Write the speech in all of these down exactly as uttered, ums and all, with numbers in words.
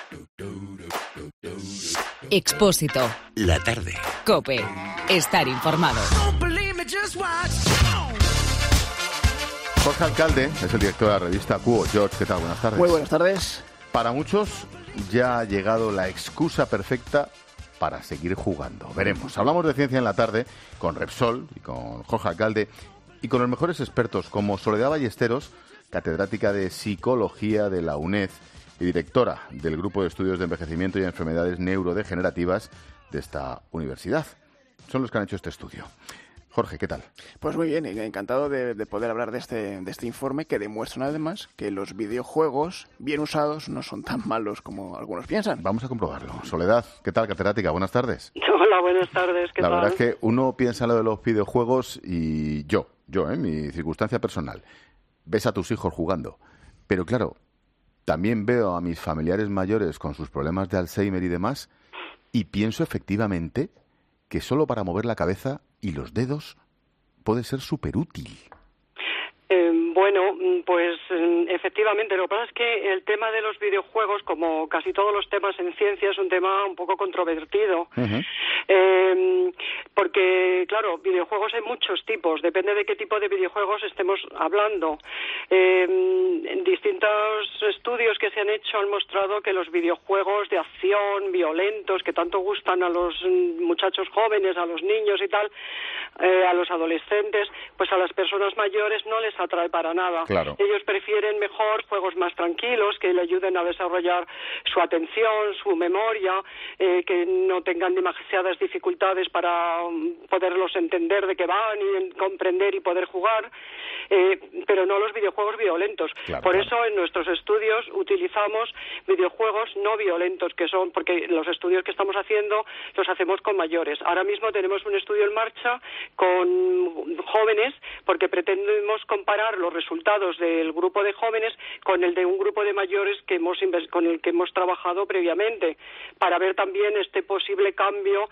Expósito. La tarde. COPE. Estar informado. Jorge Alcalde es el director de la revista Cuo. George, ¿qué tal? Buenas tardes. Muy buenas tardes. Para muchos ya ha llegado la excusa perfecta para seguir jugando. Veremos. Hablamos de ciencia en la tarde con Repsol y con Jorge Alcalde y con los mejores expertos como Soledad Ballesteros, catedrática de Psicología de la UNED y directora del Grupo de Estudios de Envejecimiento y Enfermedades Neurodegenerativas de esta universidad. Son los que han hecho este estudio. Jorge, ¿qué tal? Pues muy bien, encantado de, de poder hablar de este, de este informe que demuestran además que los videojuegos bien usados no son tan malos como algunos piensan. Vamos a comprobarlo. Soledad, ¿qué tal, catedrática? Buenas tardes. Hola, buenas tardes. ¿Qué La tal? verdad es que uno piensa en lo de los videojuegos y yo, yo, en mi circunstancia personal, ves a tus hijos jugando, pero claro, también veo a mis familiares mayores con sus problemas de Alzheimer y demás y pienso efectivamente que solo para mover la cabeza y los dedos puede ser súper útil. Eh, bueno, pues efectivamente, lo que pasa es que el tema de los videojuegos, como casi todos los temas en ciencia, es un tema un poco controvertido. Uh-huh. Eh, porque, claro, videojuegos hay muchos tipos, depende de qué tipo de videojuegos estemos hablando. Eh, en distintos estudios que se han hecho han mostrado que los videojuegos de acción, violentos, que tanto gustan a los muchachos jóvenes, a los niños y tal, eh, a los adolescentes, pues a las personas mayores no les atrae para nada. Claro. Ellos prefieren mejor juegos más tranquilos, que le ayuden a desarrollar su atención, su memoria, eh, que no tengan demasiadas dificultades para um, poderlos entender de qué van y comprender y poder jugar, eh, pero no los videojuegos violentos. Claro, Por claro. eso en nuestros estudios utilizamos videojuegos no violentos, que son, porque los estudios que estamos haciendo los hacemos con mayores. Ahora mismo tenemos un estudio en marcha con jóvenes, porque pretendemos comparar los resultados del grupo de jóvenes con el de un grupo de mayores que hemos con el que hemos trabajado previamente, para ver también este posible cambio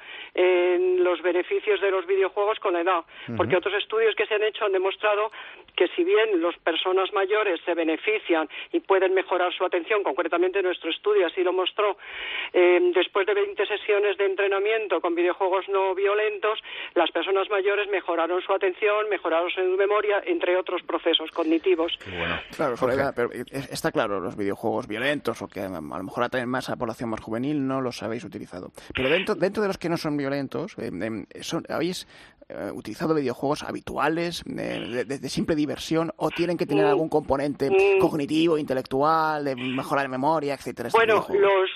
en los beneficios de los videojuegos con la edad. Uh-huh. Porque otros estudios que se han hecho han demostrado que si bien las personas mayores se benefician y pueden mejorar su atención, concretamente nuestro estudio así lo mostró, eh, después de veinte sesiones de entrenamiento con videojuegos no violentos, las personas mayores mejoraron su atención, mejoraron su memoria, entre otros procesos cognitivos. Bueno. Claro, Soledad, pero está claro, los videojuegos violentos o que a lo mejor atraen más a la población más juvenil no los habéis utilizado. Pero dentro dentro de los que no son violentos, eh, eh, son, ¿habéis eh, utilizado videojuegos habituales, de, de, de simple diversión, o tienen que tener mm, algún componente mm, cognitivo, intelectual, de mejorar la memoria, etcétera? Bueno, los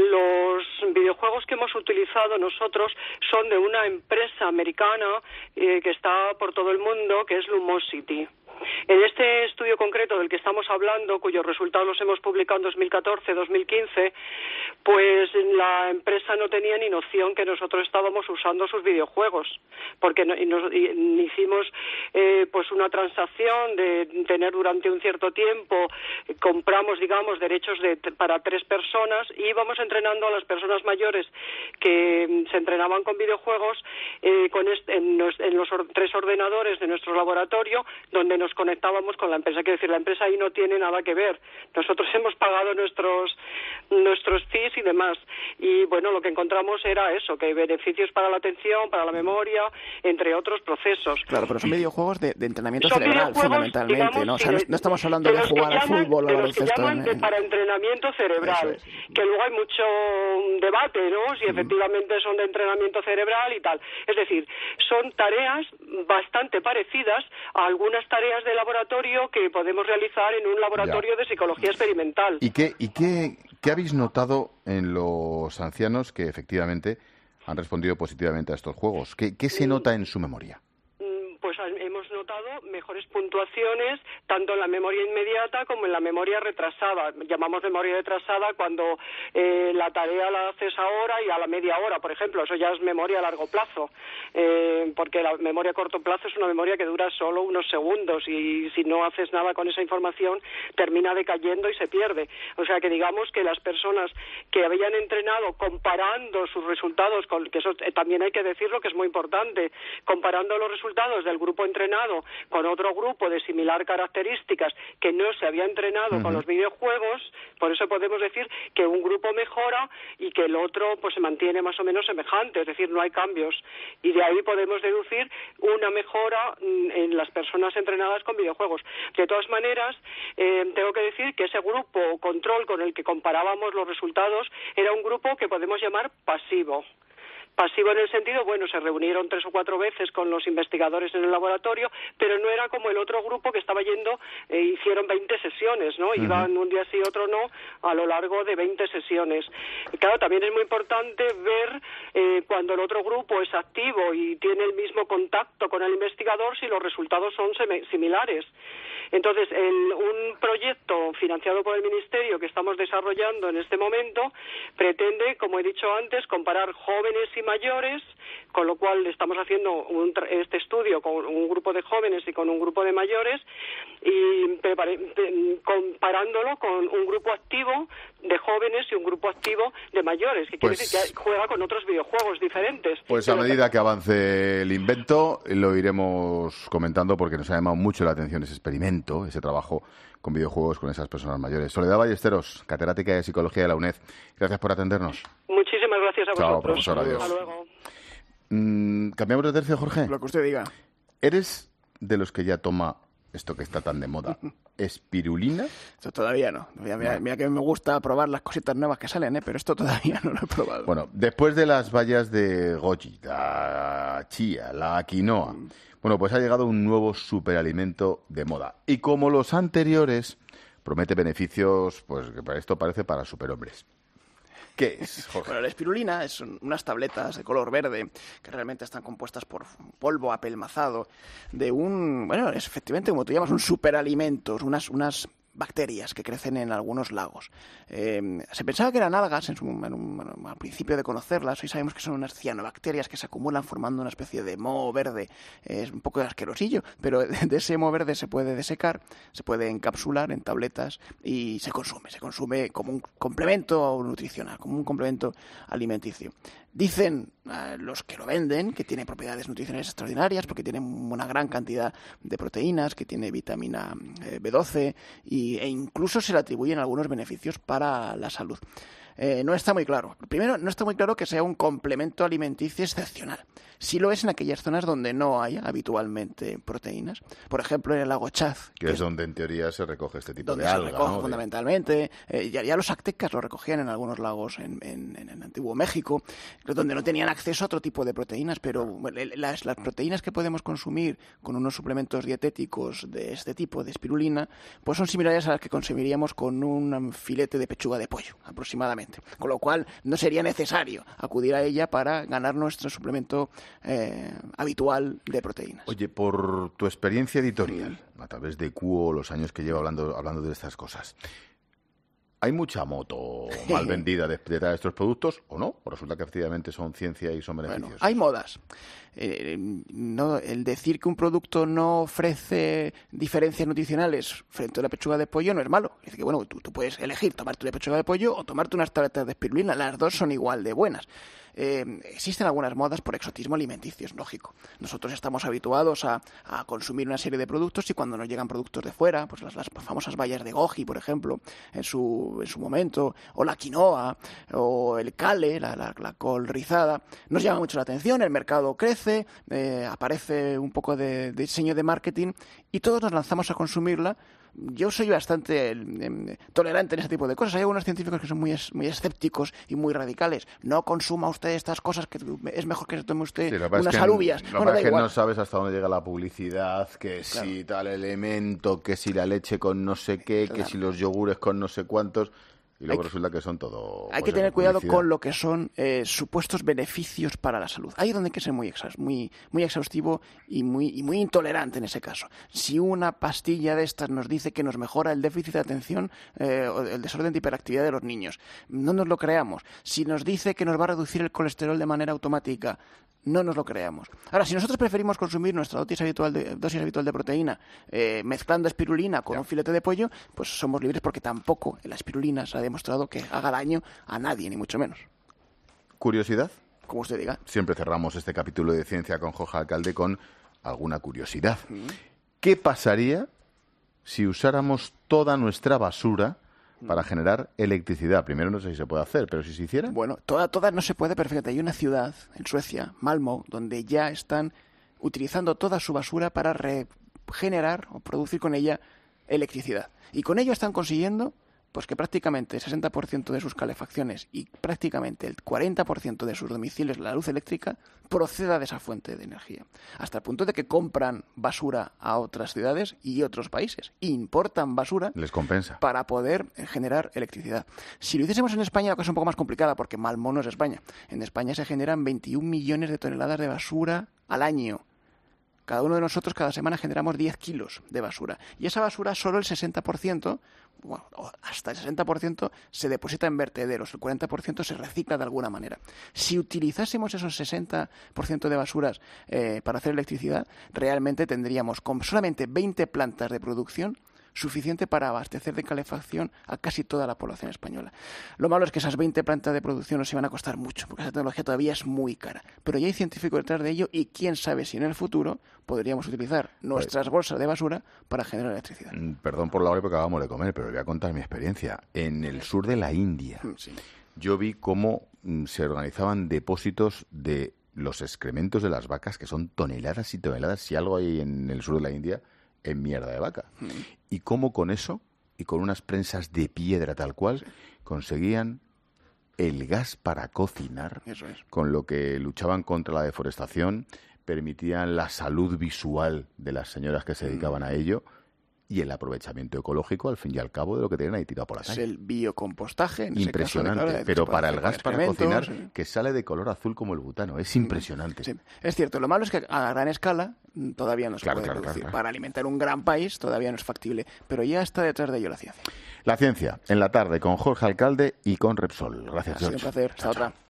los videojuegos que hemos utilizado nosotros son de una empresa americana eh, que está por todo el mundo, que es Lumosity. En este estudio concreto del que estamos hablando, cuyos resultados los hemos publicado en dos mil catorce dos mil quince, pues la empresa no tenía ni noción que nosotros estábamos usando sus videojuegos, porque no, y nos, y hicimos eh, pues una transacción de tener durante un cierto tiempo, eh, compramos, digamos, derechos de, para tres personas y íbamos entrenando a las personas mayores que mm, se entrenaban con videojuegos eh, con este, en, los, en los or, tres ordenadores de nuestro laboratorio, donde nos conectábamos con la empresa. Quiero decir, la empresa ahí no tiene nada que ver. Nosotros hemos pagado nuestros nuestros fees y demás. Y bueno, lo que encontramos era eso, que hay beneficios para la atención, para la memoria, entre otros procesos. Claro, pero son videojuegos de, de entrenamiento son cerebral, fundamentalmente, digamos, ¿no? O sea, no, no estamos hablando de, de, de jugar al fútbol o al baloncesto. De los que llaman de, para entrenamiento cerebral, es. que luego hay mucho debate, ¿no? Si mm. efectivamente son de entrenamiento cerebral y tal. Es decir, son tareas bastante parecidas a algunas tareas de laboratorio que podemos realizar en un laboratorio ya. de psicología experimental. ¿Y qué, y qué, qué habéis notado en los ancianos que efectivamente han respondido positivamente a estos juegos? ¿Qué, qué se nota en su memoria? Pues hemos notado mejores puntuaciones tanto en la memoria inmediata como en la memoria retrasada. Llamamos memoria retrasada cuando eh, la tarea la haces ahora y a la media hora, por ejemplo. Eso ya es memoria a largo plazo, eh, porque la memoria a corto plazo es una memoria que dura solo unos segundos y si no haces nada con esa información termina decayendo y se pierde. O sea que digamos que las personas que habían entrenado comparando sus resultados, con, que eso eh, también hay que decirlo que es muy importante, comparando los resultados del grupo entrenado entrenado con otro grupo de similar características que no se había entrenado uh-huh. con los videojuegos, por eso podemos decir que un grupo mejora y que el otro pues se mantiene más o menos semejante, es decir, no hay cambios. Y de ahí podemos deducir una mejora en las personas entrenadas con videojuegos. De todas maneras, eh, tengo que decir que ese grupo control con el que comparábamos los resultados era un grupo que podemos llamar pasivo. Pasivo en el sentido, bueno, se reunieron tres o cuatro veces con los investigadores en el laboratorio, pero no era como el otro grupo que estaba yendo, eh, hicieron veinte sesiones, ¿no? Uh-huh. Iban un día sí, otro no, a lo largo de veinte sesiones. Y claro, también es muy importante ver eh, cuando el otro grupo es activo y tiene el mismo contacto con el investigador si los resultados son sem- similares. Entonces, el, un proyecto financiado por el Ministerio que estamos desarrollando en este momento pretende, como he dicho antes, comparar jóvenes y mayores, con lo cual estamos haciendo un, este estudio con un grupo de jóvenes y con un grupo de mayores y prepare, comparándolo con un grupo activo de jóvenes y un grupo activo de mayores, que quiere pues, decir que juega con otros videojuegos diferentes. Pues a medida que avance el invento lo iremos comentando porque nos ha llamado mucho la atención ese experimento, ese trabajo con videojuegos con esas personas mayores. Soledad Ballesteros, catedrática de Psicología de la UNED, gracias por atendernos. Muchísimas gracias a Chao, vosotros. profesor, adiós. Hasta luego. Mm, ¿Cambiamos de tercio, Jorge? Lo que usted diga. ¿Eres de los que ya toma esto que está tan de moda, espirulina? Esto todavía no. Mira, mira, mira que me gusta probar las cositas nuevas que salen, ¿eh? Pero esto todavía no lo he probado. Bueno, después de las bayas de goji, la chía, la quinoa, mm. bueno, pues ha llegado un nuevo superalimento de moda. Y como los anteriores, promete beneficios, pues que para esto parece para superhombres. ¿Qué es, Jorge? Bueno, la espirulina son unas tabletas de color verde que realmente están compuestas por polvo apelmazado de un, bueno, es efectivamente, como tú llamas, un superalimento, unas, unas bacterias que crecen en algunos lagos. Eh, se pensaba que eran algas en su, en un, bueno, al principio de conocerlas. Hoy sabemos que son unas cianobacterias que se acumulan formando una especie de moho verde. Eh, es un poco asquerosillo, pero de ese moho verde se puede desecar, se puede encapsular en tabletas y se consume. Se consume como un complemento nutricional, como un complemento alimenticio. Dicen eh, los que lo venden que tiene propiedades nutricionales extraordinarias porque tiene una gran cantidad de proteínas, que tiene vitamina eh, B doce y, e incluso se le atribuyen algunos beneficios para la salud. Eh, no está muy claro. Primero, no está muy claro que sea un complemento alimenticio excepcional. Sí lo es en aquellas zonas donde no hay habitualmente proteínas. Por ejemplo, en el lago Chad. Que, que es donde en teoría se recoge este tipo de alga. Donde se recoge ¿no? fundamentalmente. Eh, ya, ya los aztecas lo recogían en algunos lagos en, en, en el antiguo México, donde no tenían acceso a otro tipo de proteínas. Pero bueno, las, las proteínas que podemos consumir con unos suplementos dietéticos de este tipo, de espirulina, pues son similares a las que consumiríamos con un filete de pechuga de pollo, aproximadamente. Con lo cual no sería necesario acudir a ella para ganar nuestro suplemento eh, habitual de proteínas. Oye, por tu experiencia editorial, a través de Cuo, los años que llevo hablando, hablando de estas cosas, ¿hay mucha moto mal vendida detrás de estos productos o no? ¿O resulta que efectivamente son ciencia y son beneficios? Bueno, hay modas. Eh, no, el decir que un producto no ofrece diferencias nutricionales frente a la pechuga de pollo no es malo. Es decir, que bueno, tú, tú puedes elegir tomarte una pechuga de pollo o tomarte unas tabletas de espirulina. Las dos son igual de buenas. Eh, existen algunas modas por exotismo alimenticio, es lógico. Nosotros estamos habituados a, a consumir una serie de productos y cuando nos llegan productos de fuera, pues las, las famosas bayas de goji, por ejemplo, en su, en su momento, o la quinoa, o el kale, la, la, la col rizada, nos llama mucho la atención, el mercado crece, eh, aparece un poco de, de diseño de marketing y todos nos lanzamos a consumirla. Yo soy bastante eh, tolerante en ese tipo de cosas. Hay algunos científicos que son muy, es, muy escépticos y muy radicales. No consuma usted estas cosas, que es mejor que se tome usted sí, unas es que alubias. Lo bueno, es que igual. No sabes hasta dónde llega la publicidad, que claro. si tal elemento, que si la leche con no sé qué, claro. que si los yogures con no sé cuántos... Y luego hay resulta que son todo... Hay pues, que tener cuidado con lo que son eh, supuestos beneficios para la salud. Ahí es donde hay que ser muy, exa muy, muy exhaustivo y muy, y muy intolerante en ese caso. Si una pastilla de estas nos dice que nos mejora el déficit de atención eh, o el desorden de hiperactividad de los niños, no nos lo creamos. Si nos dice que nos va a reducir el colesterol de manera automática, no nos lo creamos. Ahora, si nosotros preferimos consumir nuestra dosis habitual de, dosis habitual de proteína eh, mezclando espirulina con ya. un filete de pollo, pues somos libres porque tampoco la espirulina se ha demostrado que haga daño a nadie, ni mucho menos. ¿Curiosidad? Como usted diga. Siempre cerramos este capítulo de Ciencia con Jorge Alcalde con alguna curiosidad. ¿Qué pasaría si usáramos toda nuestra basura para generar electricidad? Primero, no sé si se puede hacer, pero si se hiciera... Bueno, toda, toda no se puede perfectamente. Hay una ciudad en Suecia, Malmö, donde ya están utilizando toda su basura para regenerar o producir con ella electricidad. Y con ello están consiguiendo pues que prácticamente el sesenta por ciento de sus calefacciones y prácticamente el cuarenta por ciento de sus domicilios, la luz eléctrica, proceda de esa fuente de energía. Hasta el punto de que compran basura a otras ciudades y otros países. Importan basura. Les compensa. Para poder generar electricidad. Si lo hiciésemos en España, la cosa es un poco más complicada porque Malmö no es España. En España se generan veintiún millones de toneladas de basura al año. Cada uno de nosotros cada semana generamos diez kilos de basura. Y esa basura, solo el sesenta por ciento, bueno, hasta el sesenta por ciento, se deposita en vertederos. El cuarenta por ciento se recicla de alguna manera. Si utilizásemos esos sesenta por ciento de basuras eh, para hacer electricidad, realmente tendríamos con solamente veinte plantas de producción suficiente para abastecer de calefacción a casi toda la población española. Lo malo es que esas veinte plantas de producción nos iban a costar mucho, porque esa tecnología todavía es muy cara. Pero ya hay científicos detrás de ello y quién sabe si en el futuro podríamos utilizar nuestras bolsas de basura para generar electricidad. Perdón por la hora porque acabamos de comer, pero voy a contar mi experiencia. En el sur de la India, sí. yo vi cómo se organizaban depósitos de los excrementos de las vacas, que son toneladas y toneladas. Si algo hay en el sur de la India, en mierda de vaca. Mm. Y cómo con eso, y con unas prensas de piedra tal cual, sí. conseguían el gas para cocinar, eso es. Con lo que luchaban contra la deforestación, permitían la salud visual de las señoras que se dedicaban mm. a ello, y el aprovechamiento ecológico, al fin y al cabo, de lo que tenían ahí tirado por la calle. Es el biocompostaje. En impresionante, ese caso, de, pero para el gas para cocinar, sí. que sale de color azul como el butano. Es impresionante. Sí. Es cierto, lo malo es que a gran escala todavía no se claro, puede claro, producir. Claro, claro. Para alimentar un gran país todavía no es factible, pero ya está detrás de ello la ciencia. La ciencia, en la tarde, con Jorge Alcalde y con Repsol. Gracias, Ha sido George. un placer. Hasta chao, otra. chao.